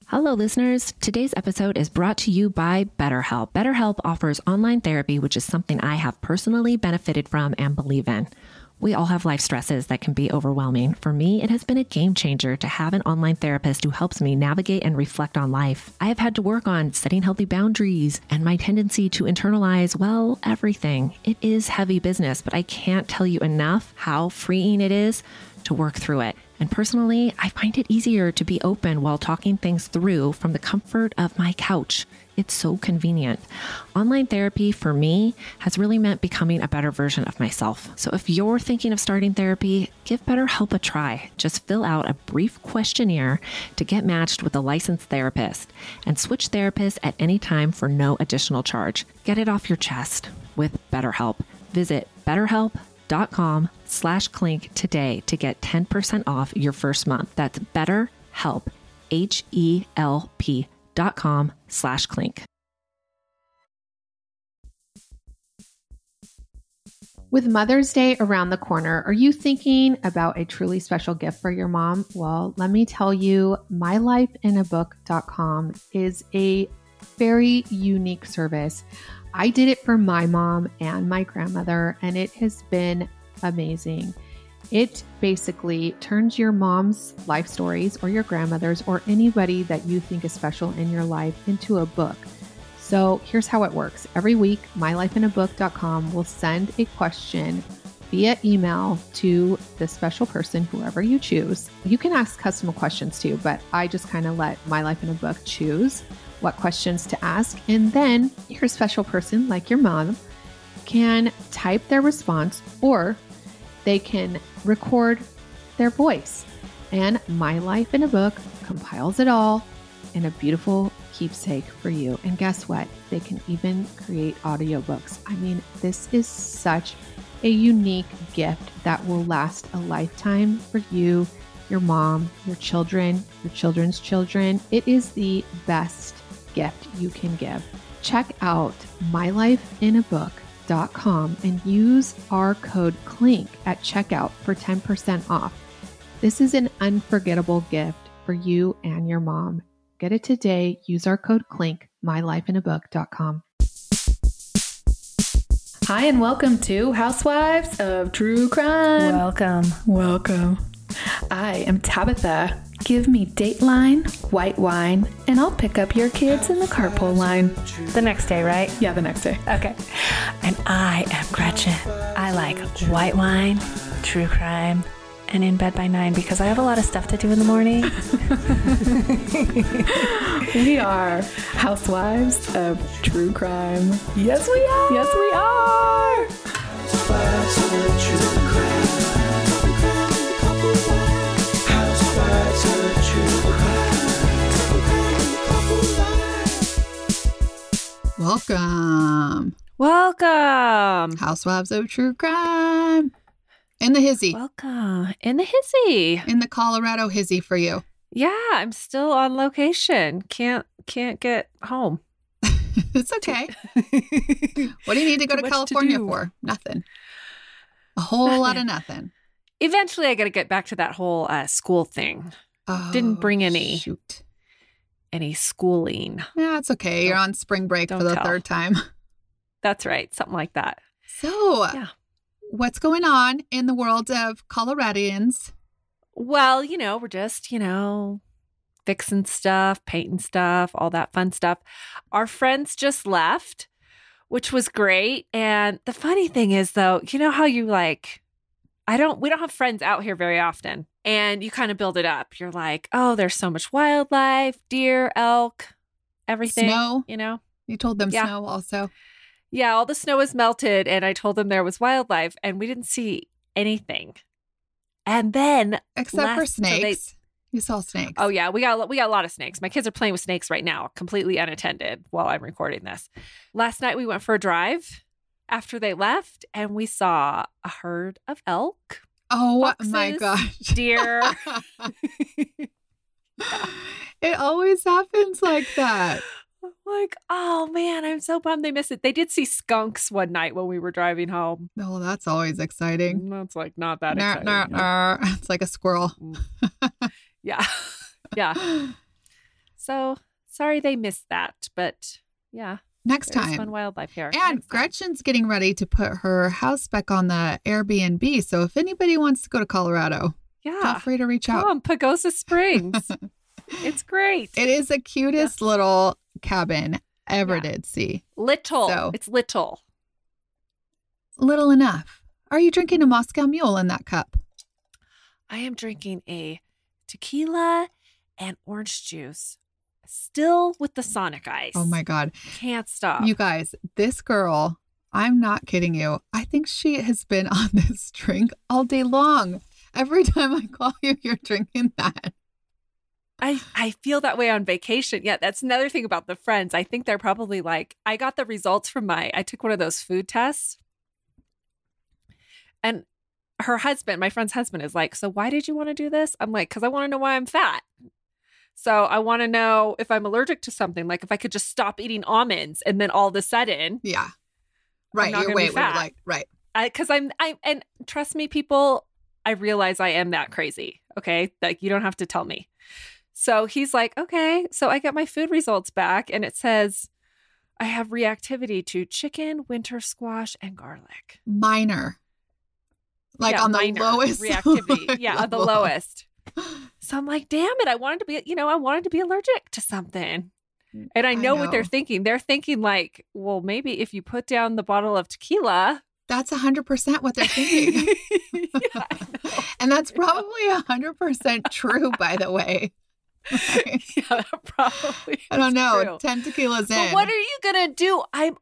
Hello, listeners. Today's episode is brought to you by BetterHelp. BetterHelp offers online therapy, which is something I have personally benefited from and believe in. We all have life stresses that can be overwhelming. For me, it has been a game changer to have an online therapist who helps me navigate and reflect on life. I have had to work on setting healthy boundaries and my tendency to internalize, well, everything. It is heavy business, but I can't tell you enough how freeing it is to work through it. And personally, I find it easier to be open while talking things through from the comfort of my couch. It's so convenient. Online therapy for me has really meant becoming a better version of myself. So if you're thinking of starting therapy, give BetterHelp a try. Just fill out a brief questionnaire to get matched with a licensed therapist and switch therapists at any time for no additional charge. Get it off your chest with BetterHelp. Visit BetterHelp.com/Clink today to get 10% off your first month. That's BetterHelp, HELP.com/Clink. With Mother's Day around the corner, are you thinking about a truly special gift for your mom? Well, let me tell you, mylifeinabook.com is a very unique service. I did it for my mom and my grandmother, and it has been amazing. It basically turns your mom's life stories or your grandmother's or anybody that you think is special in your life into a book. So here's how it works. Every week, mylifeinabook.com will send a question via email to the special person, whoever you choose. You can ask custom questions too, but I just kind of let My Life in a Book choose what questions to ask. And then your special person, like your mom, can type their response or they can record their voice. And My Life in a Book compiles it all in a beautiful keepsake for you. And guess what? They can even create audiobooks. I mean, this is such a unique gift that will last a lifetime for you, your mom, your children, your children's children. It is the best gift you can give. Check out mylifeinabook.com and use our code CLINK at checkout for 10% off. This is an unforgettable gift for you and your mom. Get it today. Use our code CLINK, mylifeinabook.com. Hi, and welcome to Housewives of True Crime. Welcome. I am Tabitha. Give me Dateline, white wine, and I'll pick up your kids in the carpool line. The next day, right? Yeah, the next day. Okay. And I am Gretchen. I like white wine, true crime, and in bed by 9 because I have a lot of stuff to do in the morning. We are Housewives of True Crime. Yes, we are. Yes, we are. Housewives of True Crime. Housewives of True Welcome. Welcome. Housewives of True Crime. In the hizzy. Welcome. In the hizzy. In the Colorado hizzy for you. Yeah, I'm still on location. Can't get home. It's okay. What do you need to go to California for? Nothing. A whole lot of nothing. Eventually, I got to get back to that whole school thing. Oh, Didn't bring any schooling. Yeah, it's okay. You're on spring break for the third time. That's right. Something like that. So, yeah. What's going on in the world of Coloradians? Well, we're just, fixing stuff, painting stuff, all that fun stuff. Our friends just left, which was great. And the funny thing is, though, you know how you we don't have friends out here very often. And you kind of build it up. You're like, oh, there's so much wildlife, deer, elk, everything. Snow. You told them snow also. Yeah, all the snow was melted. And I told them there was wildlife. And we didn't see anything. And then except for snakes. You saw snakes. Oh yeah, we got a lot of snakes. My kids are playing with snakes right now, completely unattended while I'm recording this. Last night we went for a drive after they left and we saw a herd of elk. Oh foxes, my gosh. Deer. It always happens like that. Like, oh man, I'm so bummed they missed it. They did see skunks one night when we were driving home. Oh, that's always exciting. That's like not that exciting. It's like a squirrel. Yeah. Yeah. So sorry they missed that, but yeah. Next There's time. fun wildlife here. And Next time. Gretchen's getting ready to put her house back on the Airbnb. So if anybody wants to go to Colorado, feel Yeah. free to reach out. Come on, Pagosa Springs. It's great. It is the cutest little cabin ever Yeah. did see. Little. So- It's little. Little enough. Are you drinking a Moscow Mule in that cup? I am drinking a tequila and orange juice, still with the Sonic ice. Oh my God. Can't stop. You guys, this girl, I'm not kidding you. I think she has been on this drink all day long. Every time I call you, you're drinking that. I feel that way on vacation. Yeah, that's another thing about the friends. I think they're probably like, I got the results from I took one of those food tests. And her husband, my friend's husband, is like, so why did you want to do this? I'm like, because I want to know why I'm fat. So I want to know if I'm allergic to something, like if I could just stop eating almonds and then all of a sudden, Yeah. Right. not Your gonna be weight would fat. like, right. because and trust me, people, I realize I am that crazy. Okay. Like you don't have to tell me. So he's like, okay. So I get my food results back and it says I have reactivity to chicken, winter squash, and garlic. Minor. Like Yeah, on the minor lowest reactivity. Yeah, on the level. lowest. So I'm like, damn it. I wanted to be allergic to something. And I know what they're thinking. They're thinking like, well, maybe if you put down the bottle of tequila. That's 100% what they're thinking. Yeah, I know. And that's probably 100% true, by the way. Right? Yeah, that probably I don't is know. true. 10 tequilas in. But what are you gonna do?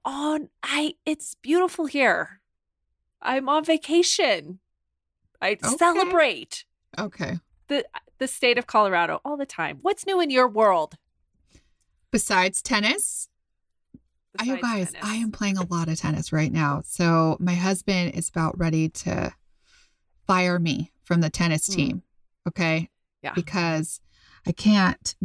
It's beautiful here. I'm on vacation. I Okay. celebrate Okay. the state of Colorado all the time. What's new in your world? Besides tennis, you besides guys, tennis? I am playing a lot of tennis right now. So my husband is about ready to fire me from the tennis team. Okay. Yeah. Because I can't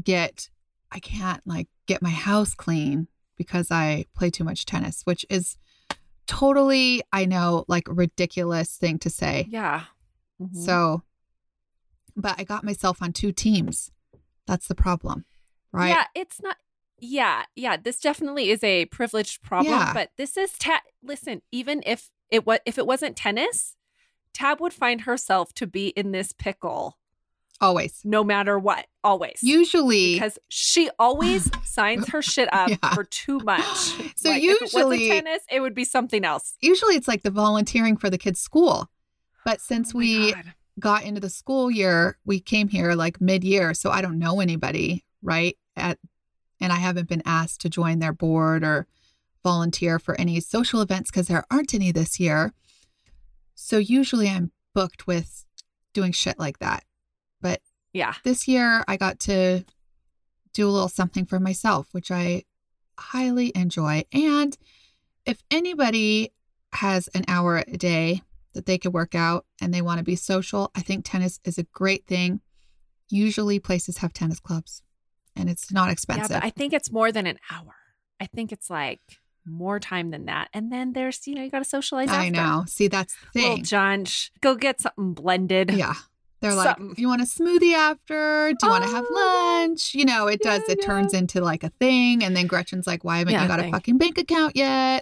like get my house clean because I play too much tennis, which is totally, I know, like a ridiculous thing to say. Yeah. Mhm. So, but I got myself on 2 teams. That's the problem, right? Yeah, it's not. Yeah. This definitely is a privileged problem, Yeah. but this is listen. Even if it wasn't tennis, Tab would find herself to be in this pickle Always. no matter what. Always. Usually, Because she always signs her shit up Yeah. for too much. So Like, if it usually- wasn't tennis, it would be something else. it's like the volunteering for the kids' school. But since Oh my we God. got into the school year, we came here like mid-year, so I don't know anybody, right? And I haven't been asked to join their board or volunteer for any social events because there aren't any this year. So usually I'm booked with doing shit like that. But Yeah. this year I got to do a little something for myself, which I highly enjoy. And if anybody has an hour a day that they could work out and they want to be social, I think tennis is a great thing. Usually places have tennis clubs and it's not expensive. Yeah, but I think it's more than an hour. I think it's like more time than that. And then there's, you got to socialize after. I know. See, that's the Little thing. Junch, go get something blended. Yeah. They're like, Something. you want a smoothie after? Do you want to have Oh, lunch? It does. It yeah. turns into like a thing. And then Gretchen's like, why haven't Yeah, you got a thing. fucking bank account yet?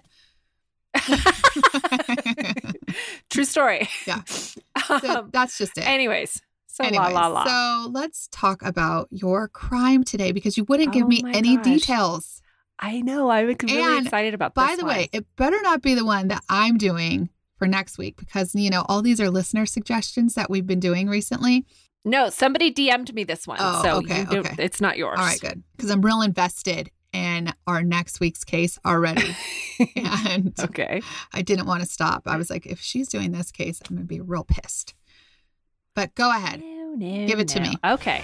True story. Yeah. So that's just it. Anyways, so Anyways, la. So let's talk about your crime today because you wouldn't give Oh me my any gosh. details. I know. I'm really And excited about this. By the way, it better not be the one that I'm doing for next week because, all these are listener suggestions that we've been doing recently. no, somebody DM'd me this one. Oh, so okay, you don't, okay. it's not yours. All right, good. Because I'm real invested in our next week's case already. And Okay. I didn't want to stop. I was like, if she's doing this case, I'm going to be real pissed. But go ahead. No, Give it to me. Okay.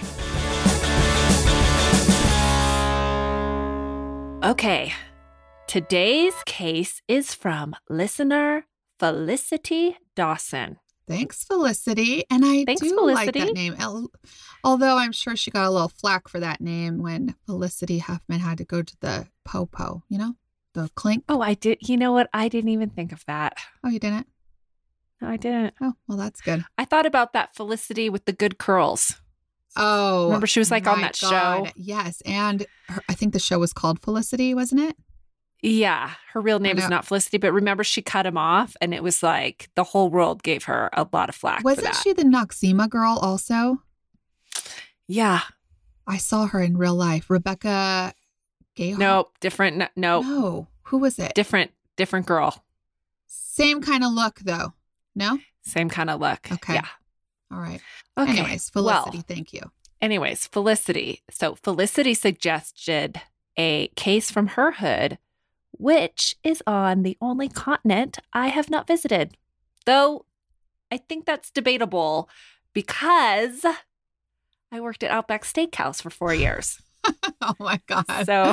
Okay. Today's case is from listener Felicity Dawson. Thanks, Felicity. And I Thanks, do like Felicity. that name. Although I'm sure she got a little flack for that name when Felicity Huffman had to go to the po-po, the clink. Oh, I did. You know what? I didn't even think of that. Oh, you didn't? No, I didn't. Oh, well, that's good. I thought about that Felicity with the good curls. Oh, Remember she was like on my that God. show? Yes. And I think the show was called Felicity, wasn't it? Yeah. Her real name is know. not Felicity, but remember she cut him off and it was like the whole world gave her a lot of flack for Wasn't that. she the Noxema girl also? Yeah. I saw her in real life. Rebecca Gayheart? Nope. Different. No. No. Who was it? Different girl. Same kind of look, though. No? Same kind of look. Okay. Yeah. All right. Okay. Anyways, Felicity, Well, thank you. anyways, Felicity. So Felicity suggested a case from her hood, which is on the only continent I have not visited. Though I think that's debatable because I worked at Outback Steakhouse for 4 years. Oh my God. So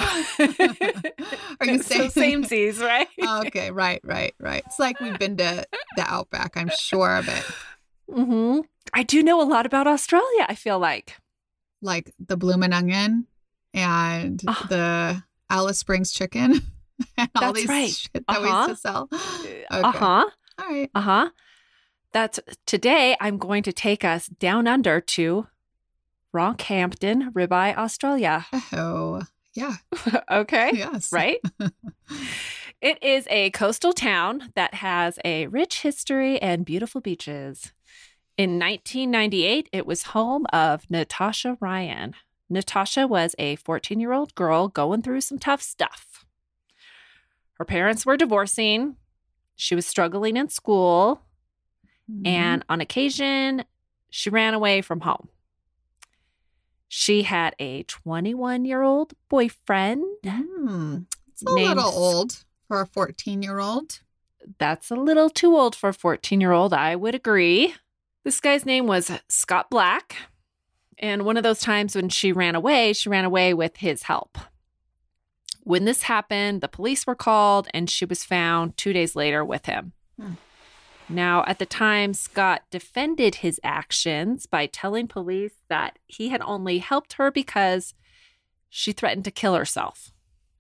Are you saying so samesies, right? Okay, right. It's like we've been to the Outback, I'm sure of it. Mm-hmm. I do know a lot about Australia, I feel like. Like the Bloomin' Onion and the Alice Springs chicken and all That's these right. shit that we used to sell. Okay. Uh-huh. All right. Uh-huh. Today I'm going to take us down under to Rockhampton, Ribeye, Australia. Oh, yeah. Okay. Yes. Right? It is a coastal town that has a rich history and beautiful beaches. In 1998, it was home of Natasha Ryan. Natasha was a 14-year-old girl going through some tough stuff. Her parents were divorcing. She was struggling in school. And on occasion, she ran away from home. She had a 21-year-old boyfriend. It's a little old for a 14-year-old. That's a little too old for a 14-year-old, I would agree. This guy's name was Scott Black. And one of those times when she ran away with his help. When this happened, the police were called and she was found 2 days later with him. Now, at the time, Scott defended his actions by telling police that he had only helped her because she threatened to kill herself.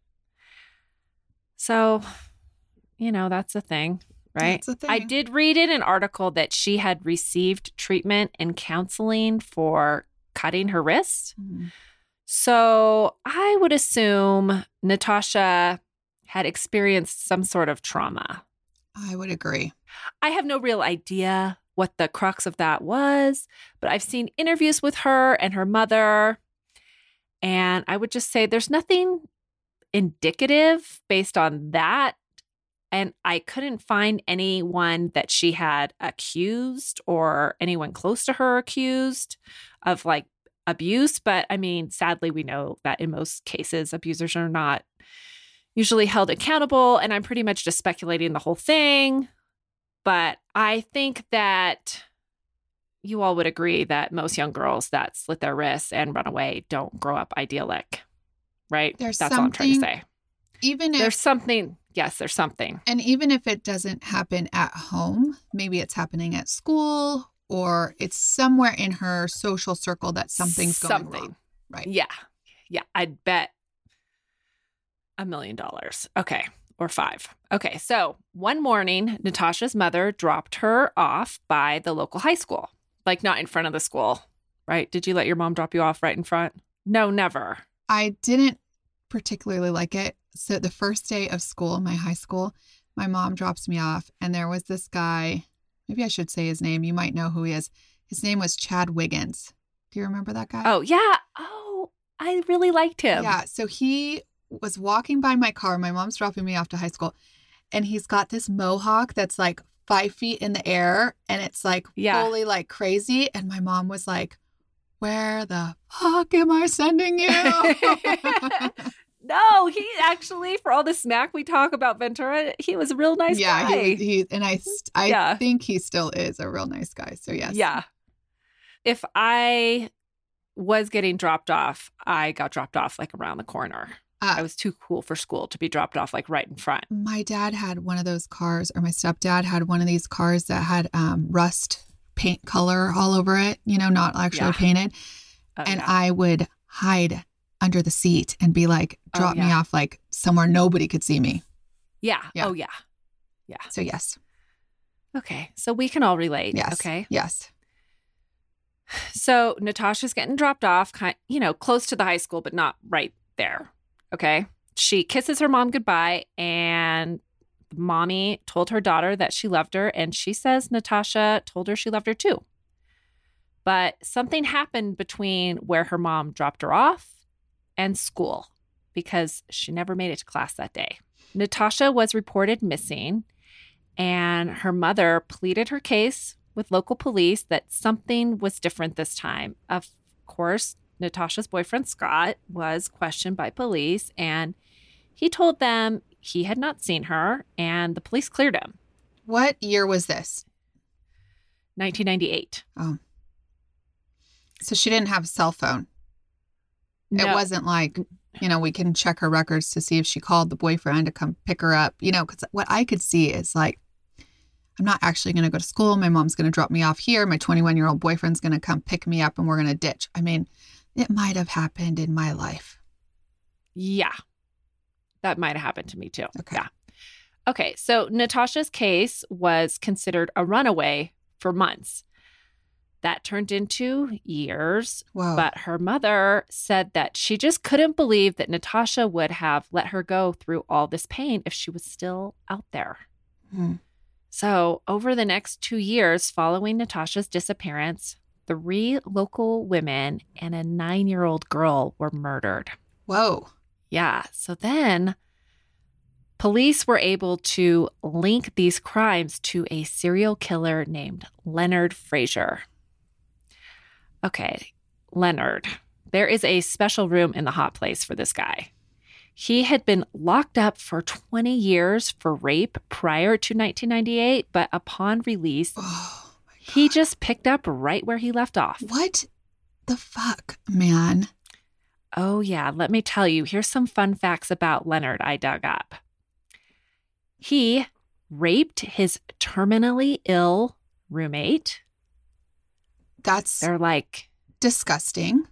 So, that's a thing, right? That's a thing. I did read in an article that she had received treatment and counseling for cutting her wrist. So I would assume Natasha had experienced some sort of trauma. I would agree. I have no real idea what the crux of that was, but I've seen interviews with her and her mother, and I would just say there's nothing indicative based on that, and I couldn't find anyone that she had accused or anyone close to her accused of like abuse, but I mean, sadly, we know that in most cases, abusers are not usually held accountable, and I'm pretty much just speculating the whole thing. But I think that you all would agree that most young girls that slit their wrists and run away don't grow up idyllic, right? That's all I'm trying to say. Even if There's something. Yes, there's something. And even if it doesn't happen at home, maybe it's happening at school or it's somewhere in her social circle that something's going wrong. Right. Yeah. I'd bet $1 million. Okay. Or 5. Okay. So one morning, Natasha's mother dropped her off by the local high school, like not in front of the school, right? Did you let your mom drop you off right in front? No, never. I didn't particularly like it. So the first day of school, my high school, my mom drops me off and there was this guy, maybe I should say his name. You might know who he is. His name was Chad Wiggins. Do you remember that guy? Oh, yeah. Oh, I really liked him. Yeah. So he was walking by my car. My mom's dropping me off to high school. And he's got this mohawk that's like 5 feet in the air. And it's like fully like crazy. And my mom was like, where the fuck am I sending you? No, he actually, for all the smack we talk about Ventura, he was a real nice guy. I think he still is a real nice guy. So yes. Yeah. If I was getting dropped off, I got dropped off like around the corner. I was too cool for school to be dropped off like right in front. My dad had one of those cars, or my stepdad had one of these cars that had rust paint color all over it, not actually painted. And I would hide under the seat and be like, drop me off like somewhere nobody could see me. Yeah. Oh, yeah. So yes. Okay. So we can all relate. Yes. Okay. Yes. So Natasha's getting dropped off, close to the high school, but not right there. Okay. She kisses her mom goodbye, and mommy told her daughter that she loved her, and she says Natasha told her she loved her too. But something happened between where her mom dropped her off and school because she never made it to class that day. Natasha was reported missing, and her mother pleaded her case with local police that something was different this time. Of course, Natasha's boyfriend, Scott, was questioned by police, and he told them he had not seen her, and the police cleared him. What year was this? 1998. Oh. So she didn't have a cell phone. No. It wasn't like, we can check her records to see if she called the boyfriend to come pick her up. Because what I could see is like, I'm not actually going to go to school. My mom's going to drop me off here. My 21-year-old boyfriend's going to come pick me up and we're going to ditch. I mean, it might have happened in my life. Yeah. That might have happened to me too. Okay. Yeah. Okay. So Natasha's case was considered a runaway for months. That turned into years. Whoa. But her mother said that she just couldn't believe that Natasha would have let her go through all this pain if she was still out there. Hmm. So over the next 2 years following Natasha's disappearance, 3 local women and a 9-year-old girl were murdered. Whoa. Yeah. So then police were able to link these crimes to a serial killer named Leonard Frazier. Okay, Leonard. There is a special room in the hot place for this guy. He had been locked up for 20 years for rape prior to 1998, but upon release, he just picked up right where he left off. What the fuck, man? Oh, yeah. Let me tell you. Here's some fun facts about Leonard I dug up. He raped his terminally ill roommate. They're like disgusting.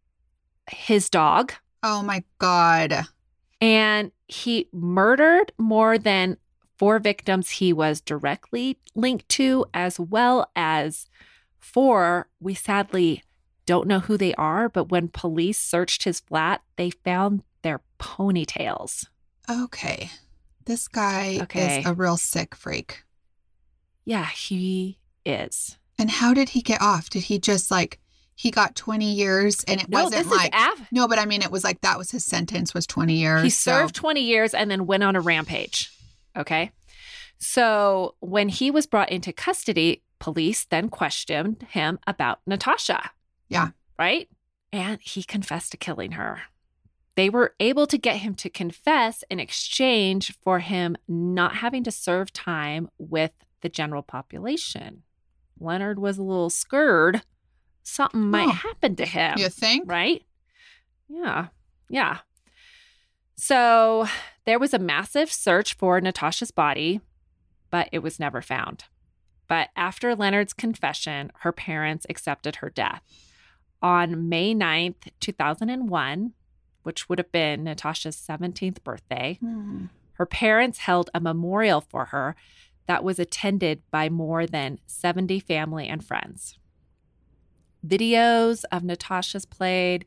His dog. Oh, my God. And he murdered more than 4 victims he was directly linked to, as well as 4 we sadly don't know who they are, but when police searched his flat, they found their ponytails. Okay. This guy is a real sick freak. Yeah, he is. And how did he get off? Did he just he got 20 years and it wasn't like, no, but I mean, it was like that was his sentence was 20 years. He served 20 years and then went on a rampage. Okay. So when he was brought into custody, police then questioned him about Natasha. Yeah. Right? And he confessed to killing her. They were able to get him to confess in exchange for him not having to serve time with the general population. Leonard was a little scared something might happen to him. You think? Right? Yeah. Yeah. So there was a massive search for Natasha's body, but it was never found. But after Leonard's confession, her parents accepted her death. On May 9th, 2001, which would have been Natasha's 17th birthday, her parents held a memorial for her that was attended by more than 70 family and friends. Videos of Natasha's played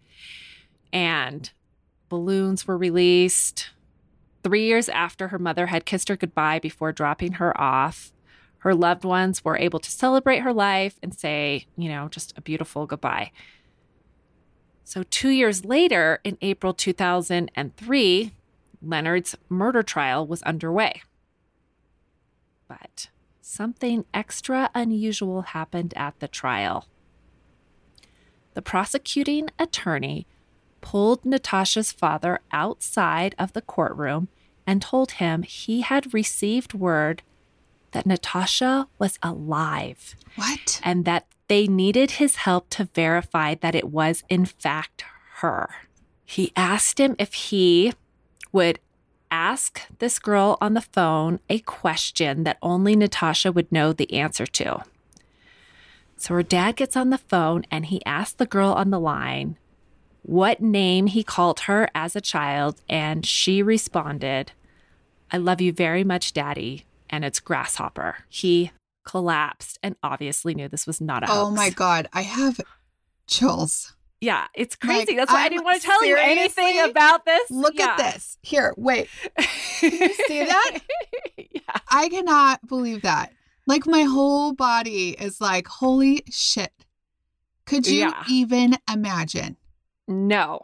and balloons were released. 3 years after her mother had kissed her goodbye before dropping her off, her loved ones were able to celebrate her life and say, just a beautiful goodbye. So 2 years later, in April 2003, Leonard's murder trial was underway. But something extra unusual happened at the trial. The prosecuting attorney pulled Natasha's father outside of the courtroom and told him he had received word that Natasha was alive. What? And that they needed his help to verify that it was, in fact, her. He asked him if he would ask this girl on the phone a question that only Natasha would know the answer to. So her dad gets on the phone and he asked the girl on the line what name he called her as a child, and she responded, "I love you very much, Daddy, and it's Grasshopper." He collapsed and obviously knew this was not a hoax. Oh my God. I have chills. Yeah, it's crazy. Like, That's why I didn't want to tell you anything seriously? about this. Look at this. Here, wait. Can you see that? Yeah. I cannot believe that. Like, my whole body is like, holy shit. Could you even imagine? No.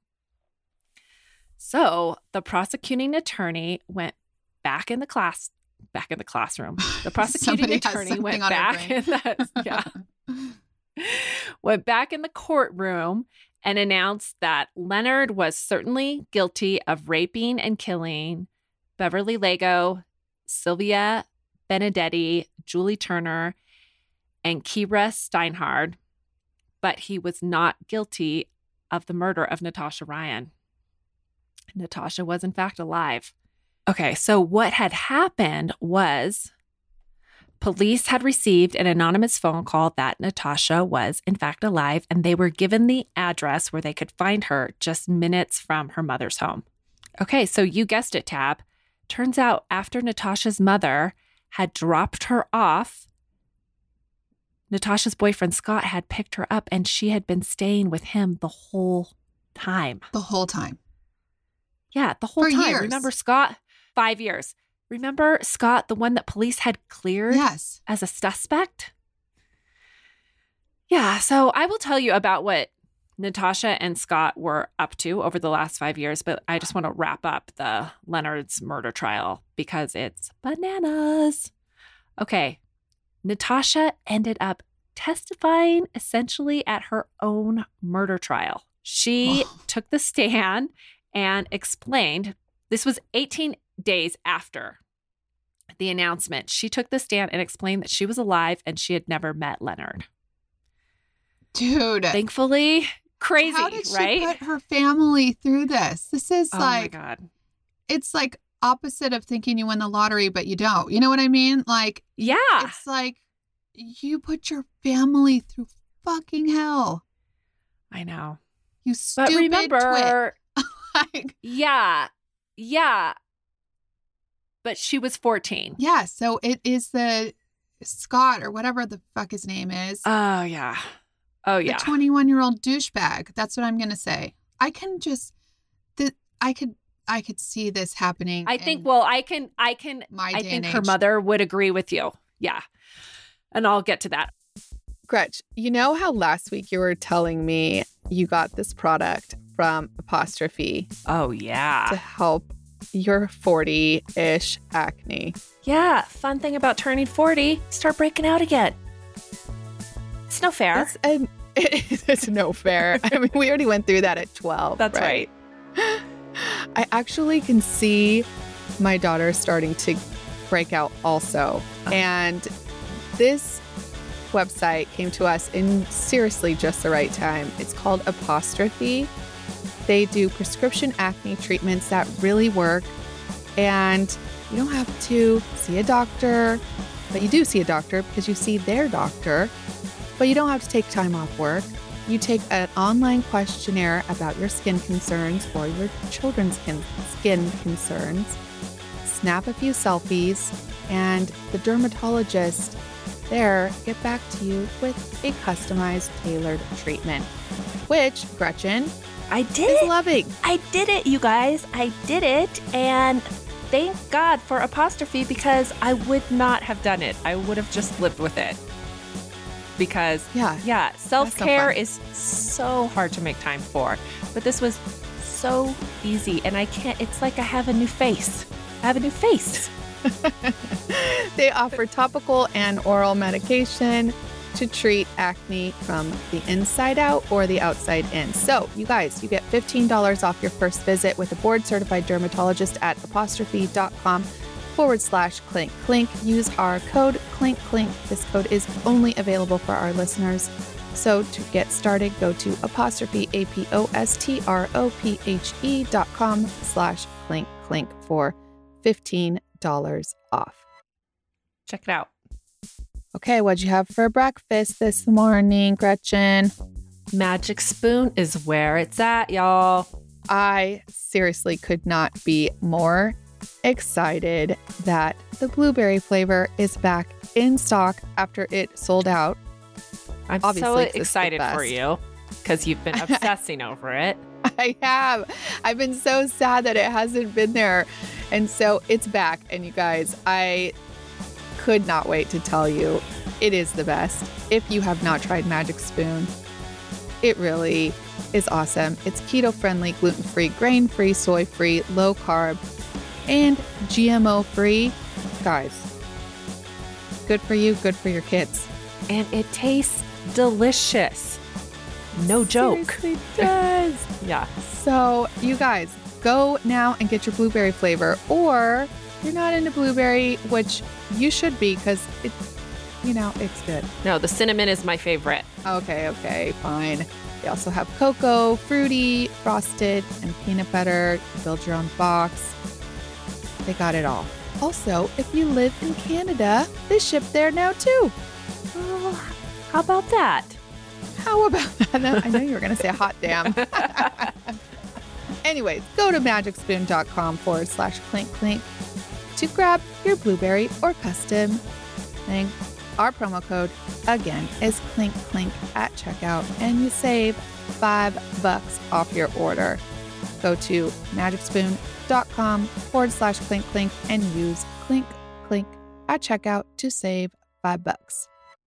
So the prosecuting attorney went back in the classroom. The prosecuting attorney went back went back in the courtroom and announced that Leonard was certainly guilty of raping and killing Beverly Lego, Sylvia Benedetti, Julie Turner, and Kira Steinhardt, but he was not guilty of the murder of Natasha Ryan. Natasha was in fact alive. Okay, so what had happened was police had received an anonymous phone call that Natasha was in fact alive, and they were given the address where they could find her just minutes from her mother's home. Okay, so you guessed it, Tab. Turns out after Natasha's mother had dropped her off, Natasha's boyfriend Scott had picked her up, and she had been staying with him the whole time. The whole time. Yeah, the whole For time. years. Remember Scott? 5 years. Remember Scott, the one that police had cleared as a suspect? Yeah, so I will tell you about what Natasha and Scott were up to over the last 5 years, but I just want to wrap up the Leonard's murder trial because it's bananas. Okay, Natasha ended up testifying essentially at her own murder trial. She took the stand and explained, this was 18 days after the announcement. She took the stand and explained that she was alive and she had never met Leonard. Dude. Thankfully, crazy, how did she right? put her family through this? This is my God. It's like opposite of thinking you win the lottery, but you don't. You know what I mean? Like, yeah. It's like you put your family through fucking hell. I know. You stupid but remember, twit. Yeah. But she was 14. Yeah, so it is the Scott or whatever the fuck his name is. Oh, yeah. Oh, yeah. The 21-year-old douchebag. That's what I'm going to say. I can just, I could see this happening. I think her mother would agree with you. Yeah. And I'll get to that. Gretch, you know how last week you were telling me you got this product from Apostrophe? Oh, yeah. To help your 40-ish acne. Yeah. Fun thing about turning 40, start breaking out again. It's no fair. It's no fair. I mean, we already went through that at 12. That's right. I actually can see my daughter starting to break out also. And this website came to us in seriously just the right time. It's called Apostrophe. They do prescription acne treatments that really work. And you don't have to see a doctor, but you do see a doctor because you see their doctor. But you don't have to take time off work. You take an online questionnaire about your skin concerns or your children's skin concerns, snap a few selfies, and the dermatologist there get back to you with a customized, tailored treatment, which Gretchen is loving. I did it, you guys. I did it. And thank God for Apostrophe because I would not have done it. I would have just lived with it. Because, self-care is so hard to make time for. But this was so easy. And it's like I have a new face. They offer topical and oral medication to treat acne from the inside out or the outside in. So, you guys, you get $15 off your first visit with a board-certified dermatologist at apostrophe.com/clink. Use our code CLINK. This code is only available for our listeners. So to get started, go to apostrophe, apostrophe.com/clink for $15 off. Check it out. Okay, what'd you have for breakfast this morning, Gretchen? Magic Spoon is where it's at, y'all. I seriously could not be more excited that the blueberry flavor is back in stock after it sold out. I'm so excited for you. because you've been obsessing over it. I have. I've been so sad that it hasn't been there. And so it's back. And you guys, I could not wait to tell you it is the best. If you have not tried Magic Spoon, it really is awesome. It's keto-friendly, gluten-free, grain-free, soy-free, low-carb, and GMO-free. Guys, good for you, good for your kids. And it tastes delicious. No joke. Seriously does. Yeah. So you guys, go now and get your blueberry flavor. Or if you're not into blueberry, which you should be because it's good. No, the cinnamon is my favorite. Okay, fine. They also have cocoa, fruity, frosted, and peanut butter. You build your own box. They got it all. Also, if you live in Canada, they ship there now too. Well, how about that? How about that? I know you were going to say hot damn. Anyways, go to magicspoon.com/clink to grab your blueberry or custom thing. Our promo code, again, is CLINK at checkout, and you save $5 off your order. Go to magicspoon.com/clink and use CLINK at checkout to save $5.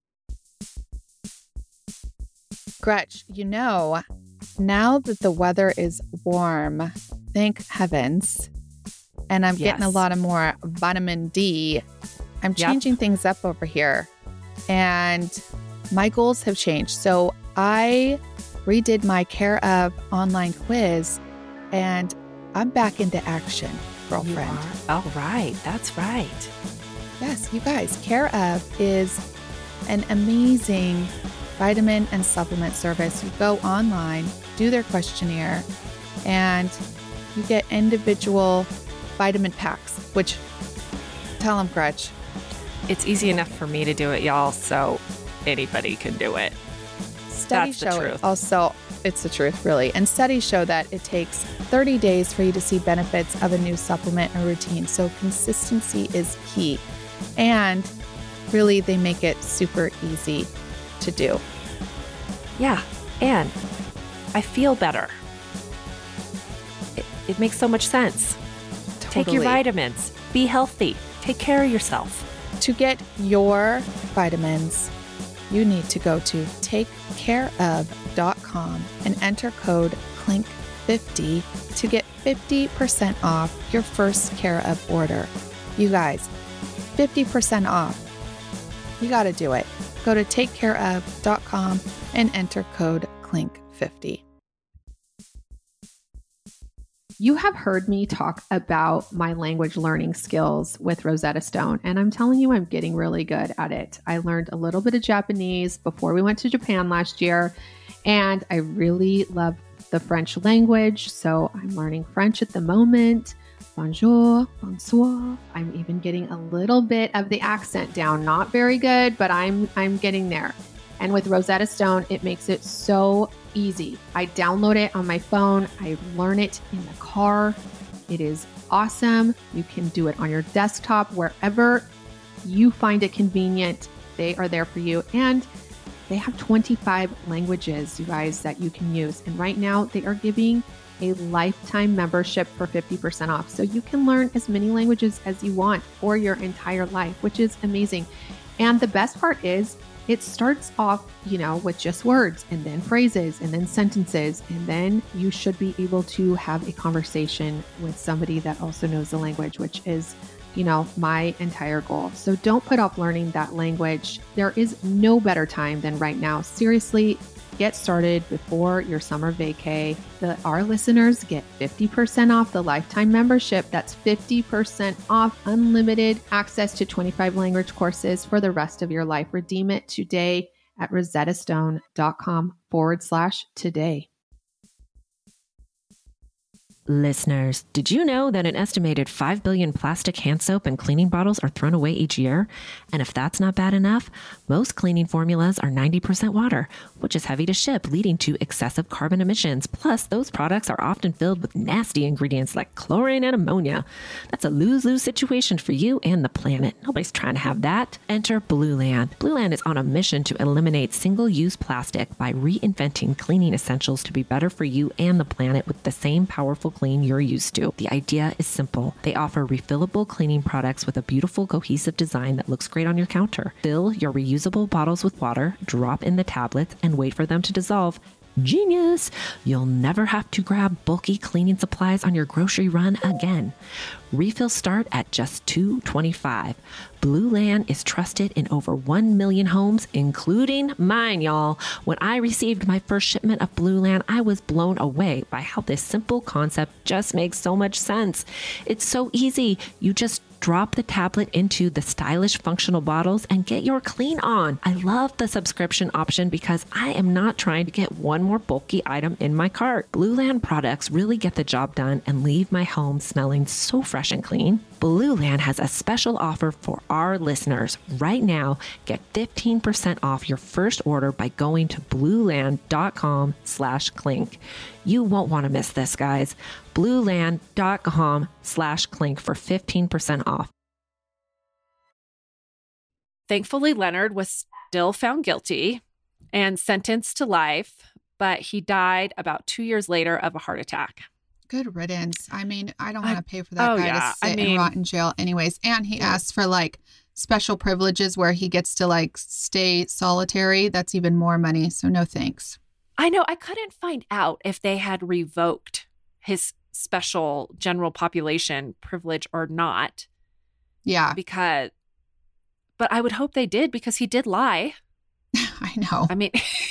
Gretch, now that the weather is warm, thank heavens, and I'm getting a lot of more vitamin D, I'm changing things up over here, and my goals have changed. So I redid my Care of online quiz, and I'm back into action, girlfriend. You are? Oh, right. That's right. Yes, you guys, Care of is an amazing vitamin and supplement service. You go online, do their questionnaire, and you get individual vitamin packs, which, tell them, Gretch. It's easy enough for me to do it, y'all, so anybody can do it. Studies That's the show truth. Also, it's the truth, really. And studies show that it takes 30 days for you to see benefits of a new supplement or routine. So consistency is key. And really, they make it super easy to do. Yeah, and I feel better. It makes so much sense. Take your vitamins. Be healthy. Take care of yourself. To get your vitamins, you need to go to takecareof.com and enter code CLINK50 to get 50% off your first Care of order. You guys, 50% off. You got to do it. Go to takecareof.com and enter code CLINK50. You have heard me talk about my language learning skills with Rosetta Stone, and I'm telling you, I'm getting really good at it. I learned a little bit of Japanese before we went to Japan last year, and I really love the French language, so I'm learning French at the moment. Bonjour, bonsoir. I'm even getting a little bit of the accent down. Not very good, but I'm getting there. And with Rosetta Stone, it makes it so easy. I download it on my phone. I learn it in the car. It is awesome. You can do it on your desktop, wherever you find it convenient. They are there for you. And they have 25 languages, you guys, that you can use. And right now they are giving a lifetime membership for 50% off. So you can learn as many languages as you want for your entire life, which is amazing. And the best part is it starts off, with just words and then phrases and then sentences. And then you should be able to have a conversation with somebody that also knows the language, which is, my entire goal. So don't put off learning that language. There is no better time than right now. Seriously, get started before your summer vacay. Our listeners get 50% off the lifetime membership. That's 50% off unlimited access to 25 language courses for the rest of your life. Redeem it today at rosettastone.com/today. Listeners, did you know that an estimated 5 billion plastic hand soap and cleaning bottles are thrown away each year? And if that's not bad enough, most cleaning formulas are 90% water, which is heavy to ship, leading to excessive carbon emissions. Plus, those products are often filled with nasty ingredients like chlorine and ammonia. That's a lose-lose situation for you and the planet. Nobody's trying to have that. Enter Blueland. Blueland is on a mission to eliminate single-use plastic by reinventing cleaning essentials to be better for you and the planet with the same powerful clean you're used to. The idea is simple. They offer refillable cleaning products with a beautiful cohesive design that looks great on your counter. Fill your reusable bottles with water, drop in the tablets, and wait for them to dissolve. Genius! You'll never have to grab bulky cleaning supplies on your grocery run again. Refills start at just $2.25. Blueland is trusted in over 1 million homes, including mine, y'all. When I received my first shipment of Blueland, I was blown away by how this simple concept just makes so much sense. It's so easy. You just drop the tablet into the stylish functional bottles and get your clean on. I love the subscription option because I am not trying to get one more bulky item in my cart. Blueland products really get the job done and leave my home smelling so fresh and clean. Blueland has a special offer for our listeners. Right now, get 15% off your first order by going to blueland.com/clink. You won't want to miss this, guys. blueland.com/clink for 15% off. Thankfully, Leonard was still found guilty and sentenced to life, but he died about 2 years later of a heart attack. Good riddance. I mean, I don't want to pay for that guy to sit and rot in jail anyways. And he asked for like special privileges where he gets to like stay solitary. That's even more money. So no thanks. I know. I couldn't find out if they had revoked his special general population privilege or not. Yeah. But I would hope they did because he did lie. I know. I mean,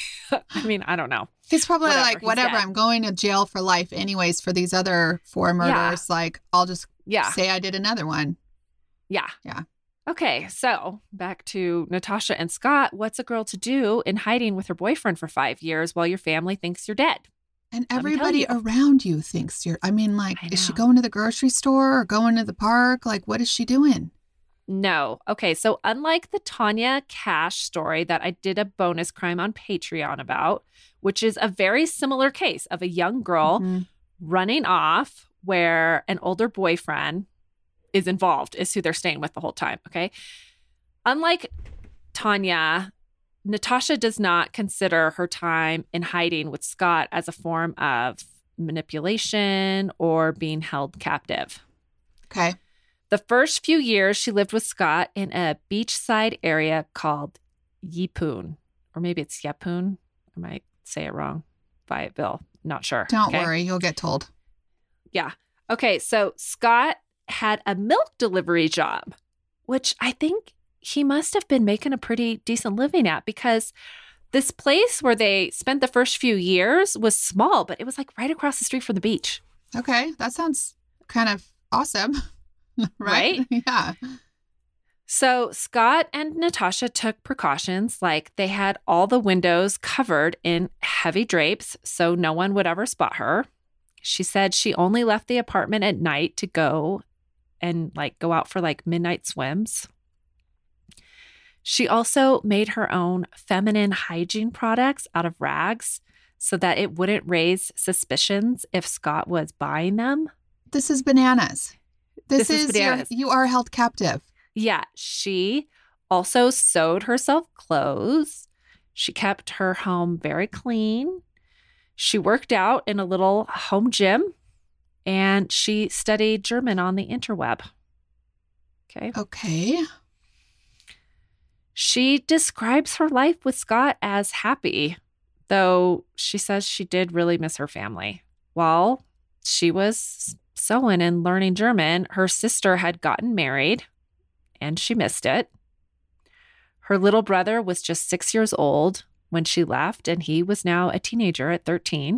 I don't know. He's probably like, He's whatever, dead. I'm going to jail for life anyways for these other 4 murders. Like, I'll just say I did another one. Yeah. Yeah. Okay, so back to Natasha and Scott. What's a girl to do in hiding with her boyfriend for 5 years while your family thinks you're dead? And everybody around you thinks you're, is she going to the grocery store or going to the park? Like, what is she doing? No. Okay, so unlike the Tanya Cash story that I did a bonus crime on Patreon about, which is a very similar case of a young girl running off where an older boyfriend is involved, is who they're staying with the whole time, okay? Unlike Tanya, Natasha does not consider her time in hiding with Scott as a form of manipulation or being held captive. Okay. The first few years she lived with Scott in a beachside area called Yeppoon, or maybe it's Yeppoon. I might say it wrong. Fayetteville. Not sure. Don't worry. You'll get told. Yeah. Okay. So Scott had a milk delivery job, which I think he must have been making a pretty decent living at because this place where they spent the first few years was small, but it was like right across the street from the beach. Okay. That sounds kind of awesome. Right? Yeah. So Scott and Natasha took precautions, like they had all the windows covered in heavy drapes so no one would ever spot her. She said she only left the apartment at night to go out for like midnight swims. She also made her own feminine hygiene products out of rags so that it wouldn't raise suspicions if Scott was buying them. This is bananas. This is bananas. You are held captive. Yeah, she also sewed herself clothes. She kept her home very clean. She worked out in a little home gym, and she studied German on the interweb. Okay. She describes her life with Scott as happy, though she says she did really miss her family. While she was sewing and learning German, her sister had gotten married, and she missed it. Her little brother was just 6 years old when she left, and he was now a teenager at 13.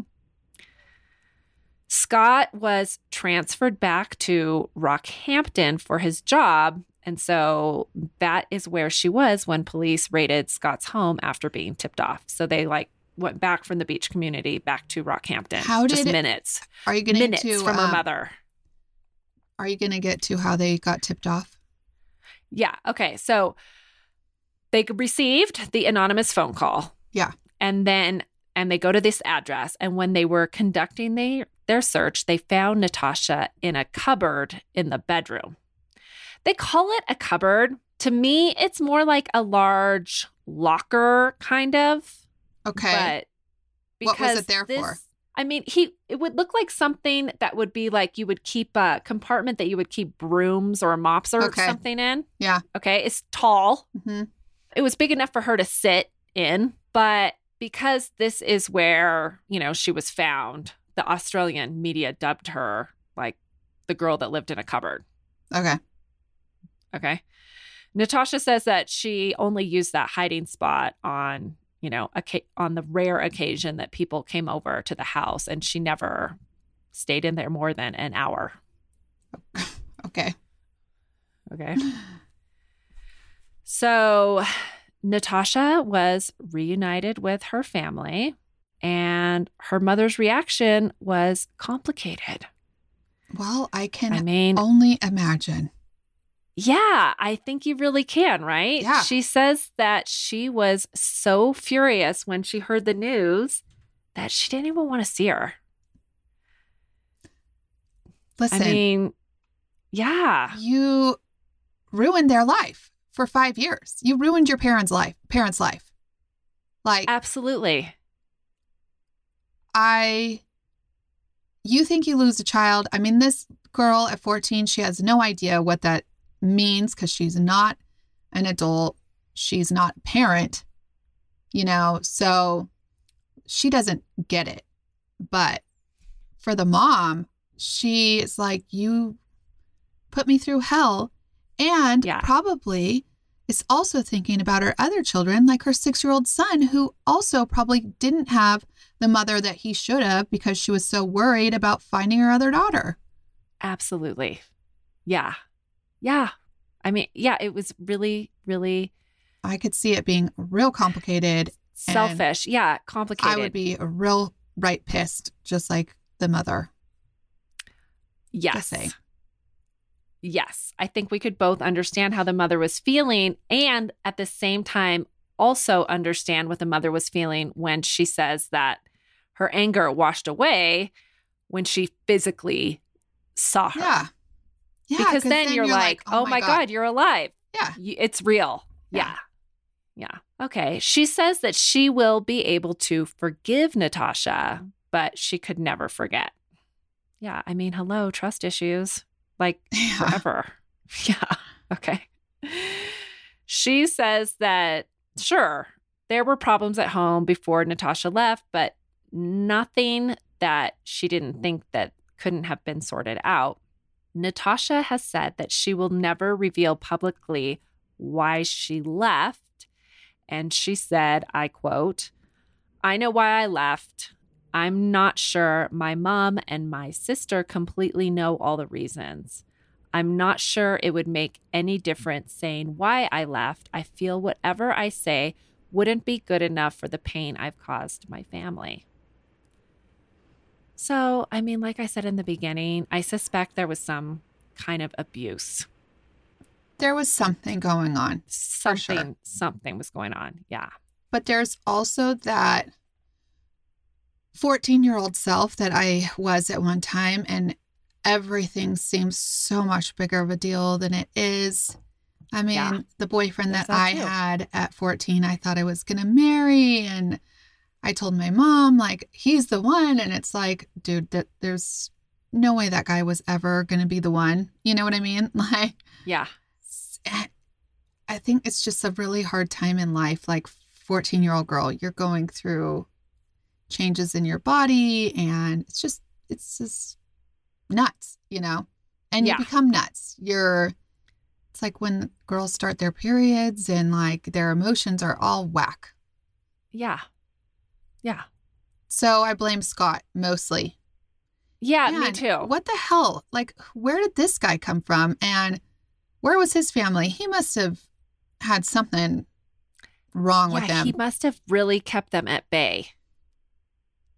Scott was transferred back to Rockhampton for his job, and so that is where she was when police raided Scott's home after being tipped off. So they went back from the beach community back to Rockhampton. How Just did- minutes. Are you getting Minutes to from her mother. Are you going to get to how they got tipped off? Yeah. Okay. So they received the anonymous phone call. Yeah. And they go to this address. And when they were conducting their search, they found Natasha in a cupboard in the bedroom. They call it a cupboard. To me, it's more like a large locker, kind of. Okay. But What was because it there for? I mean, it would look like something that would be like you would keep a compartment that you would keep brooms or mops or Okay. something in. Yeah. Okay. It's tall. hmm It was big enough for her to sit in, but because this is where, she was found, the Australian media dubbed her like the girl that lived in a cupboard. Okay. Okay. Natasha says that she only used that hiding spot on, on the rare occasion that people came over to the house, and she never stayed in there more than an hour. Okay. Okay. So Natasha was reunited with her family, and her mother's reaction was complicated. Well, I can mean, only imagine. yeah, I think you really can, right? Yeah. She says that she was so furious when she heard the news that she didn't even want to see her. Listen, I mean, yeah. you ruined their life for 5 years. You ruined your parents' life. Like, Absolutely. you think you lose a child. I mean, this girl at 14, she has no idea what that means because she's not an adult. She's not a parent, so she doesn't get it. But for the mom, she is like, you put me through hell. And Yeah. probably is also thinking about her other children, like her 6-year-old son, who also probably didn't have the mother that he should have because she was so worried about finding her other daughter. Absolutely. Yeah. Yeah. I mean, yeah, it was really, really I could see it being real complicated. selfish. Yeah. Complicated. I would be real right pissed, just like the mother. Yes. say. Yes. I think we could both understand how the mother was feeling, and at the same time also understand what the mother was feeling when she says that her anger washed away when she physically saw her. Yeah. Yeah. Because then you're like, oh my God, you're alive. Yeah. It's real. Yeah. Yeah. Okay. She says that she will be able to forgive Natasha, but she could never forget. Yeah. I mean, hello, trust issues. Like forever. Yeah. Okay. She says that, sure, there were problems at home before Natasha left, but nothing that she didn't think that couldn't have been sorted out. Natasha has said that she will never reveal publicly why she left. And she said, I quote, "I know why I left. I'm not sure my mom and my sister completely know all the reasons. I'm not sure it would make any difference saying why I left. I feel whatever I say wouldn't be good enough for the pain I've caused my family." So, I mean, like I said in the beginning, I suspect there was some kind of abuse. There was something going on. Something was going on. Yeah. But there's also that 14-year-old self that I was at one time, and everything seems so much bigger of a deal than it is. I mean, Yeah. the boyfriend There's that that I too. had at 14, I thought I was going to marry, and I told my mom, like, he's the one. And it's like, dude, there's no way that guy was ever going to be the one. You know what I mean? Like, Yeah. I think it's just a really hard time in life. Like, 14-year-old girl, you're going through changes in your body, and it's just nuts, and Yeah. you become nuts. It's like when girls start their periods and like their emotions are all whack. Yeah. Yeah. So I blame Scott mostly. Yeah, me Man, too. What the hell? Like, where did this guy come from? And where was his family? He must have had something wrong with Yeah, him. he must have really kept them at bay.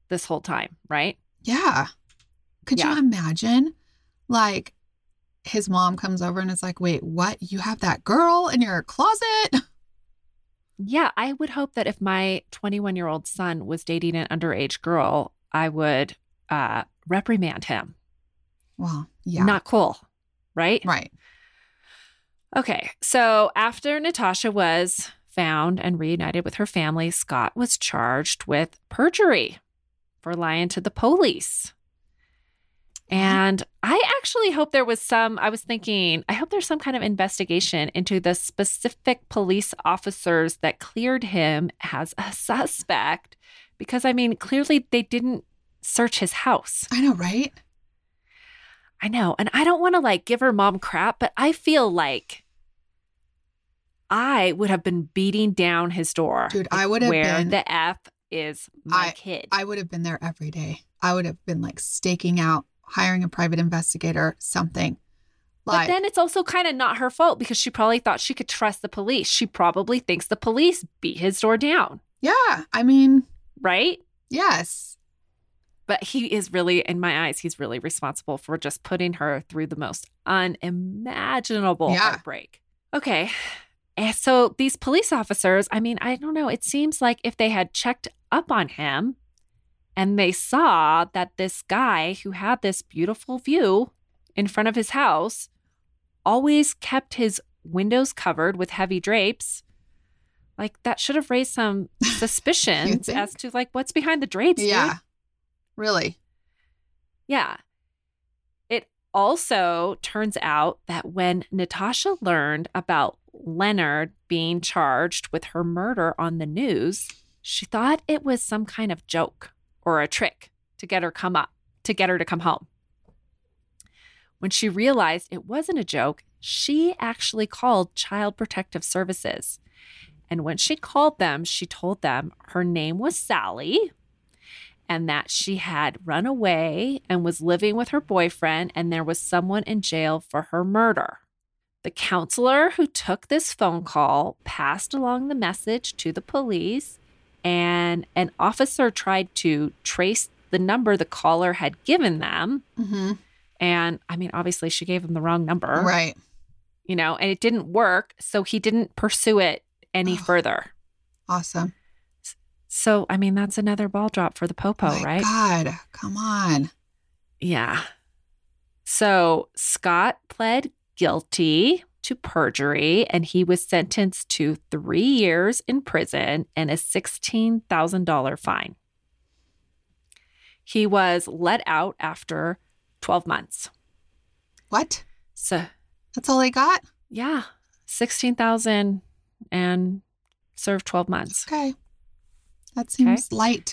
this whole time, right? Yeah. Could you imagine? Like, his mom comes over and is like, wait, what? You have that girl in your closet? Yeah, I would hope that if my 21-year-old son was dating an underage girl, I would reprimand him. Well, yeah. Not cool, right? Right. Okay, so after Natasha was found and reunited with her family, Scott was charged with perjury for lying to the police. And I actually hope there was I hope there's some kind of investigation into the specific police officers that cleared him as a suspect. Because, I mean, clearly they didn't search his house. I know, right? I know. And I don't want to like give her mom crap, but I feel like I would have been beating down his door. Dude, I would have where been. the F is my kid. I would have been there every day. I would have been like staking out, hiring a private investigator, something. But then it's also kind of not her fault because she probably thought she could trust the police. She probably thinks the police beat his door down. Yeah. I mean. Right? Yes. But he is really, in my eyes, he's really responsible for just putting her through the most unimaginable heartbreak. Okay. And so these police officers, I mean, I don't know. It seems like if they had checked up on him and they saw that this guy who had this beautiful view in front of his house always kept his windows covered with heavy drapes, like that should have raised some suspicions as to like what's behind the drapes. Yeah. Dude. Really? Yeah. It also turns out that when Natasha learned about Leonard being charged with her murder on the news, she thought it was some kind of joke or a trick to get her to come home. When she realized it wasn't a joke, she actually called Child Protective Services. And when she called them, she told them her name was Sally and that she had run away and was living with her boyfriend and there was someone in jail for her murder. The counselor who took this phone call passed along the message to the police, and an officer tried to trace the number the caller had given them. Mm-hmm. And I mean, obviously she gave him the wrong number. Right. You know, and it didn't work. So he didn't pursue it any further. Awesome. So, I mean, that's another ball drop for the Popo, right? God, come on. Yeah. So Scott pled guilty to perjury and he was sentenced to 3 years in prison and a $16,000 fine. He was let out after 12 months. What? So that's all they got? Yeah. 16,000 and served 12 months. Okay. That seems light.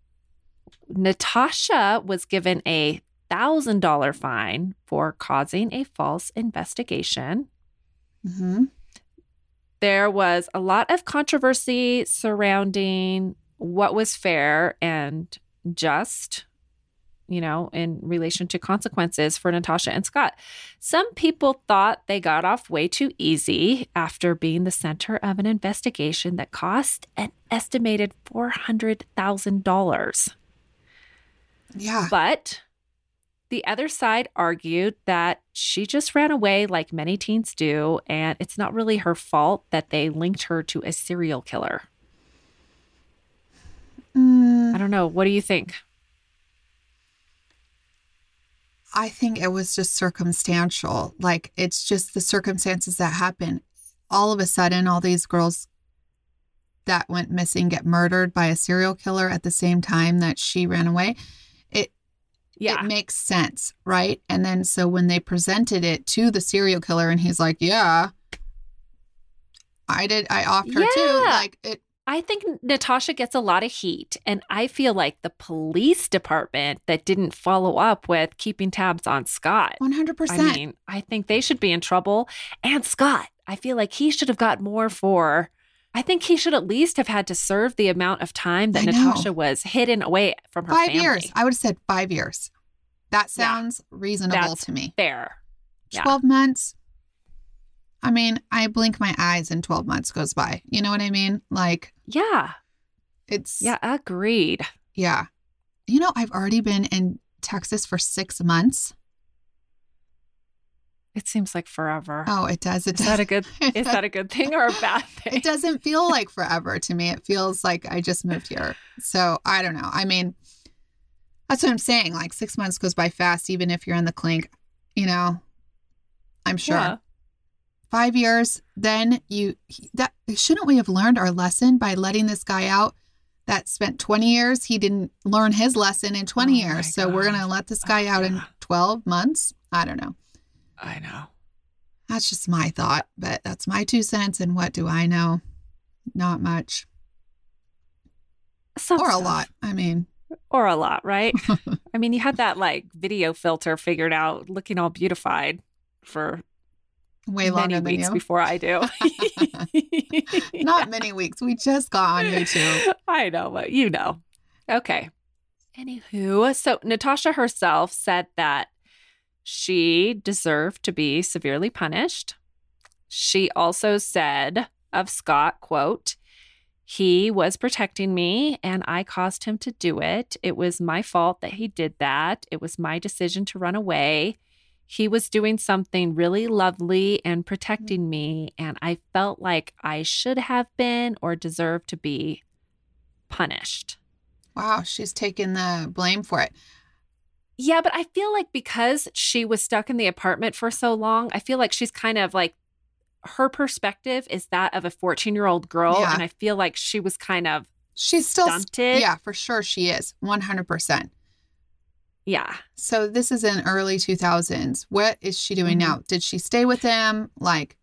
Natasha was given a $1,000 fine for causing a false investigation. Mm-hmm. There was a lot of controversy surrounding what was fair and just, you know, in relation to consequences for Natasha and Scott. Some people thought they got off way too easy after being the center of an investigation that cost an estimated $400,000. Yeah. But the other side argued that she just ran away like many teens do, and it's not really her fault that they linked her to a serial killer. I don't know. What do you think? I think it was just circumstantial. Like, it's just the circumstances that happen. All of a sudden, all these girls that went missing get murdered by a serial killer at the same time that she ran away. It makes sense, right? And then so when they presented it to the serial killer and he's like, yeah, I offed her too. Like it. I think Natasha gets a lot of heat, and I feel like the police department that didn't follow up with keeping tabs on Scott. 100%. I mean, I think they should be in trouble. And Scott, I feel like he should have got more I think he should at least have had to serve the amount of time that Natasha was hidden away from her 5 family. years. I would have said 5 years. That sounds reasonable to me. Fair. 12 months. I mean, I blink my eyes and 12 months goes by. You know what I mean? Like, yeah. it's. Yeah, agreed. Yeah. I've already been in Texas for 6 months. It seems like forever. Oh, it does. Is that a good thing or a bad thing? It doesn't feel like forever to me. It feels like I just moved here. So I don't know. I mean, that's what I'm saying. Like 6 months goes by fast, even if you're in the clink, I'm sure. Yeah. 5 years, then shouldn't we have learned our lesson by letting this guy out that spent 20 years? He didn't learn his lesson in 20 years. So we're going to let this guy out in 12 months. I don't know. I know. That's just my thought, but that's my 2 cents. And what do I know? Not much. Some or stuff. A lot. I mean. Or a lot, right? I mean, you had that like video filter figured out, looking all beautified for way longer many than weeks you. before I do. Not many weeks. We just got on YouTube. I know, but Okay. Anywho, so Natasha herself said that she deserved to be severely punished. She also said of Scott, quote, "He was protecting me and I caused him to do it. It was my fault that he did that. It was my decision to run away. He was doing something really lovely and protecting me, and I felt like I should have been or deserved to be punished." Wow, she's taking the blame for it. Yeah, but I feel like because she was stuck in the apartment for so long, I feel like she's kind of like, her perspective is that of a 14-year-old girl. Yeah. And I feel like she was kind of She's still stunted. Yeah, for sure she is. 100%. Yeah. So this is in early 2000s. What is she doing now? Did she stay with him? Like,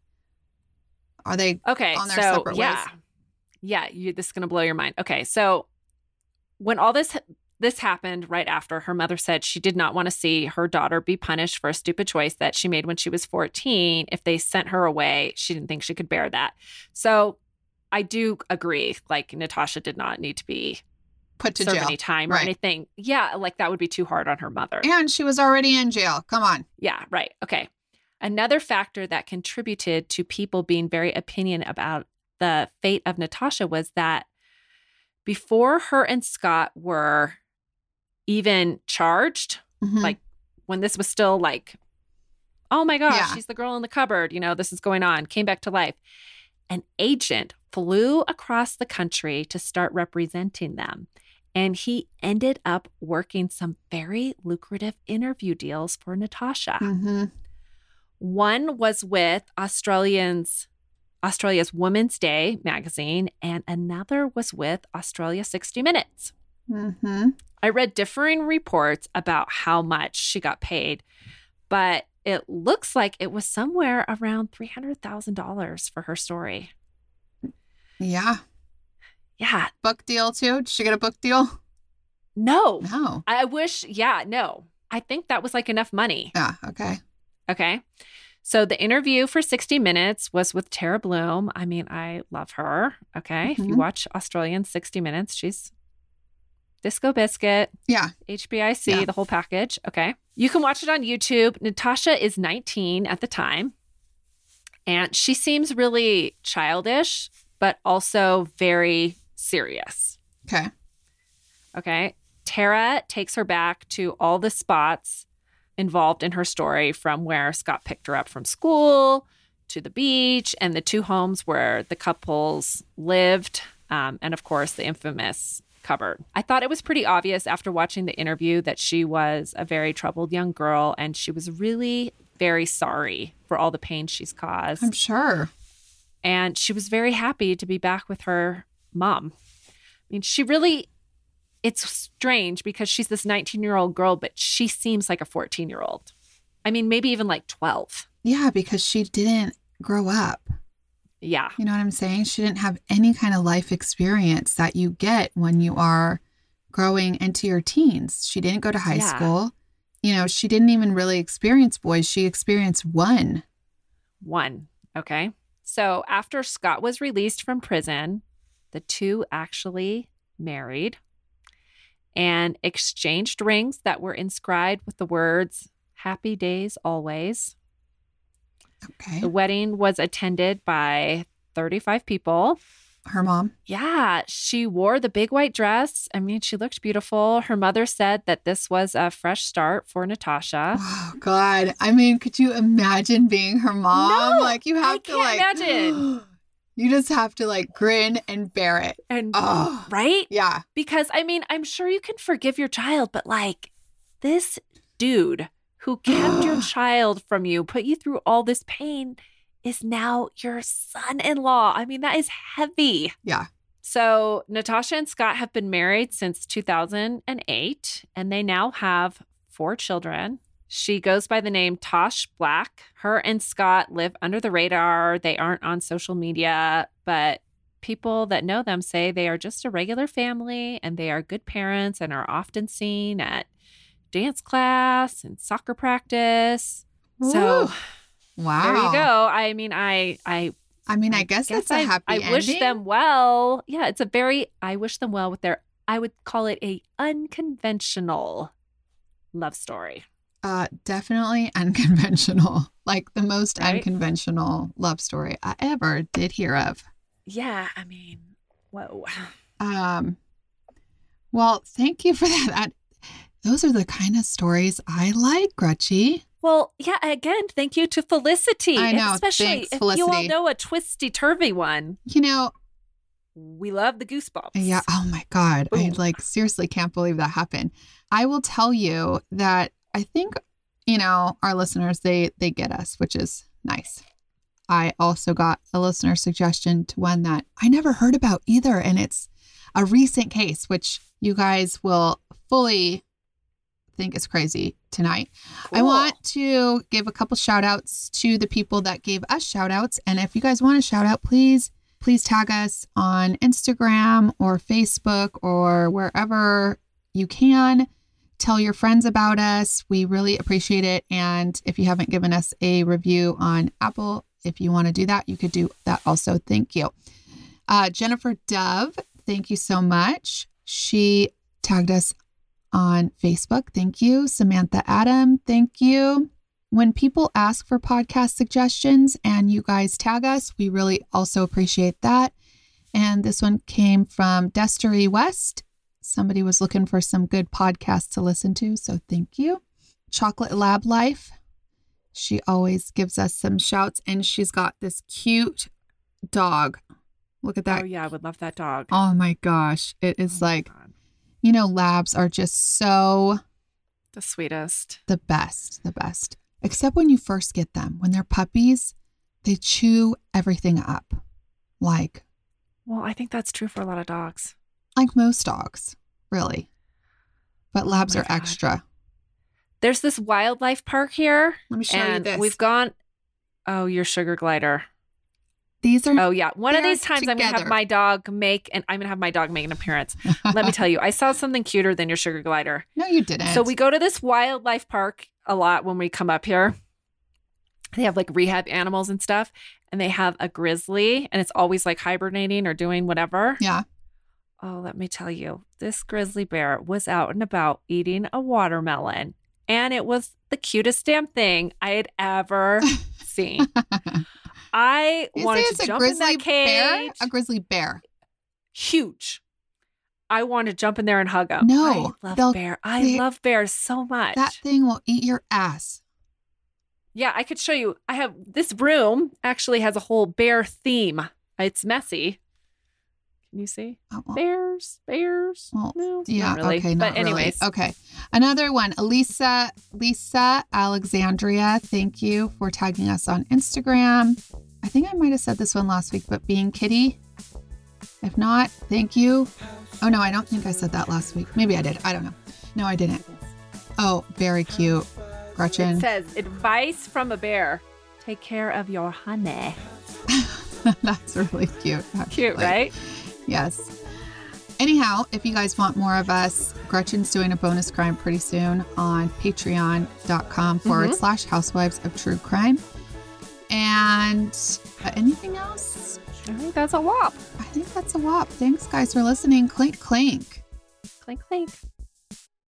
are they Okay. on their separate ways? Yeah. This is going to blow your mind. Okay. So when all this happened right after, her mother said she did not want to see her daughter be punished for a stupid choice that she made when she was 14. If they sent her away, she didn't think she could bear that. So I do agree. Like, Natasha did not need to be put to serve jail any time or Right. anything. Yeah, like that would be too hard on her mother. And she was already in jail. Come on. Yeah, right. Okay. Another factor that contributed to people being very opinion about the fate of Natasha was that before her and Scott were even charged, Mhm. like when this was still like, oh my gosh, Yeah. she's the girl in the cupboard, this is going on, came back to life. An agent flew across the country to start representing them. And he ended up working some very lucrative interview deals for Natasha. Mhm. One was with Australia's Women's Day magazine, and another was with Australia 60 Minutes. Mhm. I read differing reports about how much she got paid, but it looks like it was somewhere around $300,000 for her story. Yeah. Yeah. Book deal too? Did she get a book deal? No. No. I wish, no. I think that was like enough money. Yeah. Okay. Okay. So the interview for 60 Minutes was with Tara Bloom. I mean, I love her. Okay. If you Mhm. watch Australian 60 Minutes, she's Disco Biscuit, Yeah. HBIC, Yeah. the whole package. Okay. You can watch it on YouTube. Natasha is 19 at the time, and she seems really childish, but also very serious. Okay. Okay. Tara takes her back to all the spots involved in her story, from where Scott picked her up from school to the beach and the 2 homes where the couples lived, and of course the infamous cupboard. I thought it was pretty obvious after watching the interview that she was a very troubled young girl, and she was really very sorry for all the pain she's caused. I'm sure. And she was very happy to be back with her mom. I mean, it's strange because she's this 19-year-old girl, but she seems like a 14-year-old. I mean, maybe even like 12. Yeah, because she didn't grow up. Yeah. You know what I'm saying? She didn't have any kind of life experience that you get when you are growing into your teens. She didn't go to high Yeah. school. She didn't even really experience boys. She experienced one. Okay. So after Scott was released from prison, the 2 actually married and exchanged rings that were inscribed with the words, "Happy days always." Okay. The wedding was attended by 35 people. Her mom? Yeah, she wore the big white dress. I mean, she looked beautiful. Her mother said that this was a fresh start for Natasha. Oh, God. I mean, could you imagine being her mom? No, like, you have I to, can't imagine. You just have to, like, grin and bear it. And Oh, right? yeah. Because, I mean, I'm sure you can forgive your child, but like this dude who kept your child from you, put you through all this pain, is now your son-in-law. I mean, that is heavy. Yeah. So Natasha and Scott have been married since 2008, and they now have 4 children. She goes by the name Tosh Black. Her and Scott live under the radar. They aren't on social media, but people that know them say they are just a regular family and they are good parents and are often seen at dance class and soccer practice. So wow. there you go. I mean, I guess that's a happy ending. I wish them well. Yeah, it's a very, I wish them well with their, I would call it a unconventional love story. Definitely unconventional. Like the most Right? unconventional love story I ever did hear of. Yeah, I mean, whoa. Well, thank you for that. Those are the kind of stories I like, Gretchy. Well, yeah, again, thank you to Felicity. I know. Especially Thanks, if you all Felicity. know a twisty-turvy one. You know, We love the goosebumps. yeah. Oh my God. I Ooh. like seriously can't believe that happened. I will tell you that I think, our listeners, they get us, which is nice. I also got a listener suggestion to one that I never heard about either. And it's a recent case, which you guys will fully think is crazy tonight. I Cool. want to give a couple shout outs to the people that gave us shout outs. And if you guys want a shout out, please tag us on Instagram or Facebook or wherever you can. Tell your friends about us. We really appreciate it. And if you haven't given us a review on Apple, if you want to do that, you could do that also. Thank you. Jennifer Dove, thank you so much. She tagged us on Facebook. Thank you. Samantha Adam, thank you. When people ask for podcast suggestions and you guys tag us, we really also appreciate that. And this one came from Destery West. Somebody was looking for some good podcasts to listen to, so thank you. Chocolate Lab Life. She always gives us some shouts, and she's got this cute dog. Look at that. Oh, yeah, I would love that dog. Oh my gosh. It is Oh my like, God. labs are just so The sweetest. the best. Except when you first get them. When they're puppies, they chew everything up. Like Well, I think that's true for a lot of dogs. most dogs, really. But labs my are God. extra. There's this wildlife park here. Let me show you And this. we've gone, oh, your sugar glider. These are Oh, yeah. One of They're these times I'm going to have together. my dog make an appearance. Let me tell you, I saw something cuter than your sugar glider. No, you didn't. So we go to this wildlife park a lot when we come up here. They have like rehab animals and stuff, and they have a grizzly, and it's always like hibernating or doing whatever. Yeah. Oh, let me tell you, this grizzly bear was out and about eating a watermelon, and it was the cutest damn thing I had ever seen. I You say wanted it's to a jump in grizzly that bear? cage. A grizzly bear. Huge. I want to jump in there and hug him. No, I they'll- love bear. I they- love bears so much. That thing will eat your ass. Yeah, I could show you. I have this room actually has a whole bear theme. It's messy. Can you see? Oh, well, Bears. well, No, yeah, not really. okay, but not anyways, really. Okay. Another one, Lisa Alexandria, thank you for tagging us on Instagram. I think I might have said this one last week, but being kitty. If not, thank you. Oh no, I don't think I said that last week. Maybe I did. I don't know. No, I didn't. Oh, very cute. Gretchen. it says advice from a bear. Take care of your honey. That's really cute. Cute, actually. right? Yes. Anyhow, if you guys want more of us, Gretchen's doing a bonus crime pretty soon on patreon.com/housewives of true crime. And anything else? I think that's a wop. I think that's a wop. Thanks, guys, for listening. Clink, clink. Clink, clink.